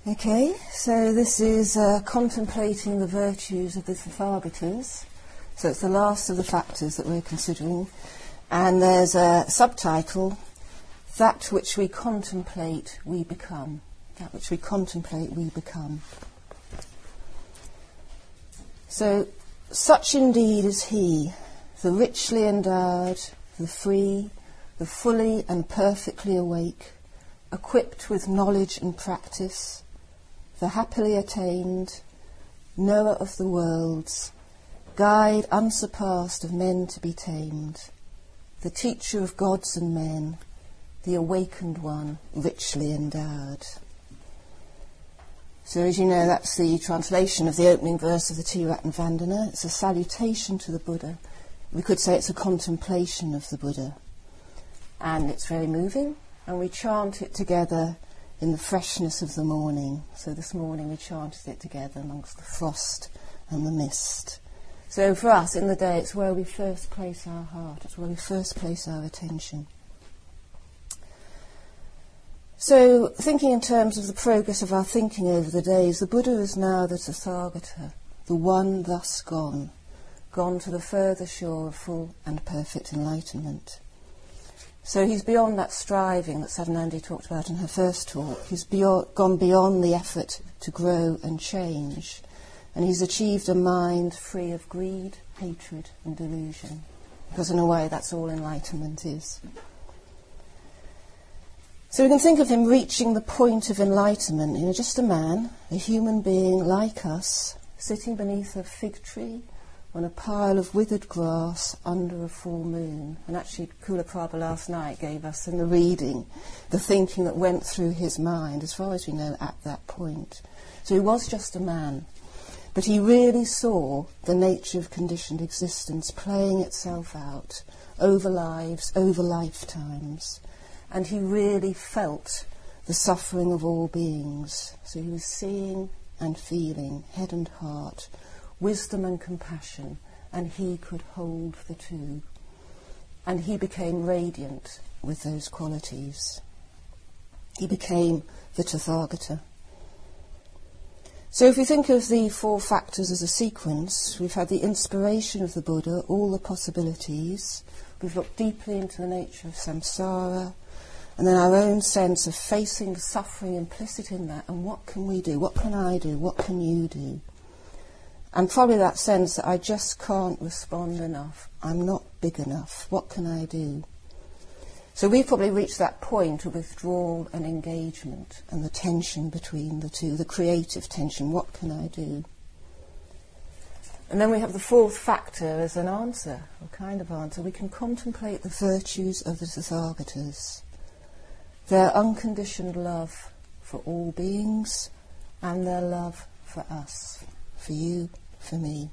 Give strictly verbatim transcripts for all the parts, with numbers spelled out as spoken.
Okay, so this is uh, contemplating the virtues of the Tathagatas. So it's the last of the factors that we're considering. And there's a subtitle, That which we contemplate, we become. That which we contemplate, we become. So, such indeed is he, the richly endowed, the free, the fully and perfectly awake, equipped with knowledge and practice, the happily attained, knower of the worlds, guide unsurpassed of men to be tamed, the teacher of gods and men, the awakened one, richly endowed. So as you know, that's the translation of the opening verse of the Tiratana. It's a salutation to the Buddha. We could say it's a contemplation of the Buddha. And it's very moving, and we chant it together in the freshness of the morning. So this morning we chanted it together amongst the frost and the mist. So for us in the day, it's where we first place our heart, it's where we first place our attention. So thinking in terms of the progress of our thinking over the days, the Buddha is now the Tathagata, the one thus gone, gone to the further shore of full and perfect enlightenment. So he's beyond that striving that Sadanandi talked about in her first talk. He's beyond, gone beyond the effort to grow and change. And he's achieved a mind free of greed, hatred and delusion. Because in a way that's all enlightenment is. So we can think of him reaching the point of enlightenment, you know, just a man, a human being like us, sitting beneath a fig tree on a pile of withered grass under a full moon. And actually Kulaprabha last night gave us in the reading the thinking that went through his mind, as far as we know, at that point. So he was just a man, but he really saw the nature of conditioned existence playing itself out over lives, over lifetimes. And he really felt the suffering of all beings. So he was seeing and feeling, head and heart, wisdom and compassion, and he could hold the two. And he became radiant with those qualities. He became the Tathagata. So if we think of the four factors as a sequence, we've had the inspiration of the Buddha, all the possibilities. We've looked deeply into the nature of samsara, and then our own sense of facing the suffering implicit in that, and what can we do? What can I do? What can you do? And probably that sense that I just can't respond enough. I'm not big enough. What can I do? So we've probably reached that point of withdrawal and engagement and the tension between the two, the creative tension. What can I do? And then we have the fourth factor as an answer, a kind of answer. We can contemplate the virtues of the Tathagatas, their unconditioned love for all beings and their love for us, for you, for me.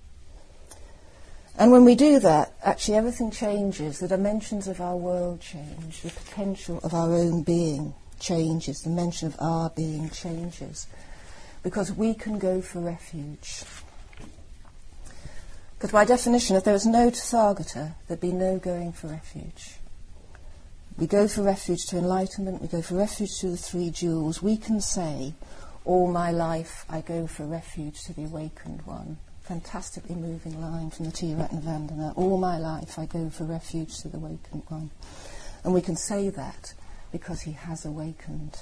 And when we do that, actually everything changes. The dimensions of our world change. The potential of our own being changes. The dimension of our being changes. Because we can go for refuge. Because by definition, if there was no Tathagata, there'd be no going for refuge. We go for refuge to enlightenment. We go for refuge to the three jewels. We can say, all my life I go for refuge to the awakened one. Fantastically moving line from the Tiratana. All my life I go for refuge to the awakened one. And we can say that because he has awakened.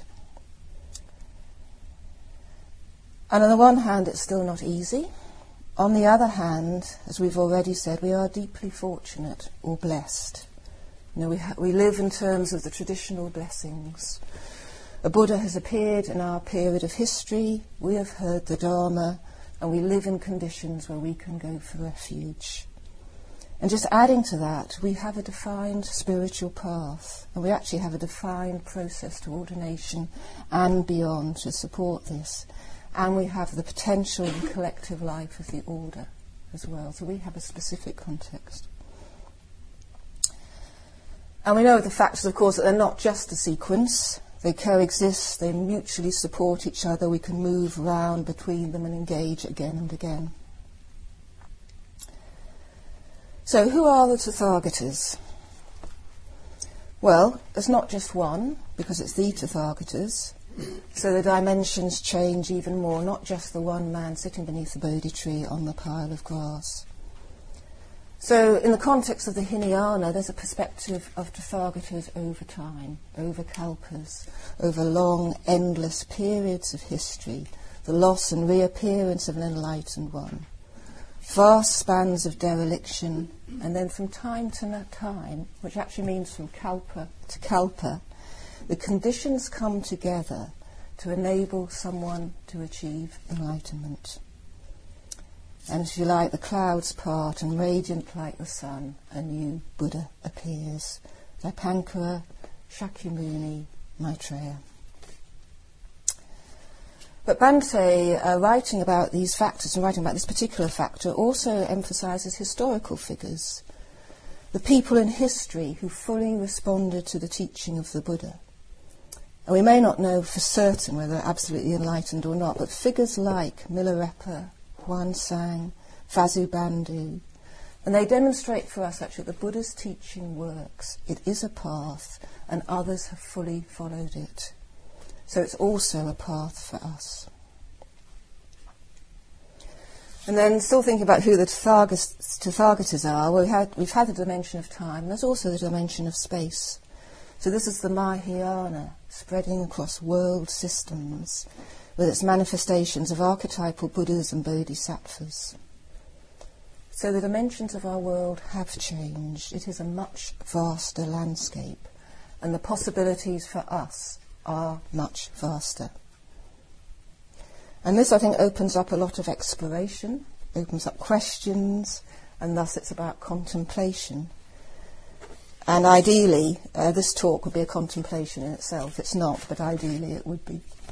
And on the one hand, it's still not easy. On the other hand, as we've already said, we are deeply fortunate or blessed. You know, we, ha- we live in terms of the traditional blessings. A Buddha has appeared in our period of history. We have heard the Dharma. And we live in conditions where we can go for refuge. And just adding to that, we have a defined spiritual path, and we actually have a defined process to ordination and beyond to support this. And we have the potential and collective life of the order as well. So we have a specific context. And we know the factors, of course, that they're not just a sequence. They coexist, they mutually support each other, we can move round between them and engage again and again. So who are the Tathagatas? Well, there's not just one, because it's the Tathagatas. So the dimensions change even more, not just the one man sitting beneath the Bodhi tree on the pile of grass. So in the context of the Hinayana, there's a perspective of Tathagatas over time, over kalpas, over long, endless periods of history, the loss and reappearance of an enlightened one, vast spans of dereliction, and then from time to time, which actually means from kalpa to kalpa, the conditions come together to enable someone to achieve enlightenment. And if you like, the clouds part, and radiant like the sun, a new Buddha appears. Dipankara, Shakyamuni, Maitreya. But Bhante, uh, writing about these factors and writing about this particular factor, also emphasises historical figures, the people in history who fully responded to the teaching of the Buddha. And we may not know for certain whether they're absolutely enlightened or not, but figures like Milarepa, Huansang, Vasubandhu, and they demonstrate for us actually that the Buddha's teaching works. It is a path, and others have fully followed it. So it's also a path for us. And then, still thinking about who the Tathagatas, Tathagatas are, well, we had, we've had the dimension of time, and there's also the dimension of space. So this is the Mahayana, spreading across world systems, with its manifestations of archetypal Buddhas and Bodhisattvas. So the dimensions of our world have changed. It is a much vaster landscape, and the possibilities for us are much vaster. And this, I think, opens up a lot of exploration, opens up questions, and thus it's about contemplation. And ideally, uh, this talk would be a contemplation in itself. It's not, but ideally it would be.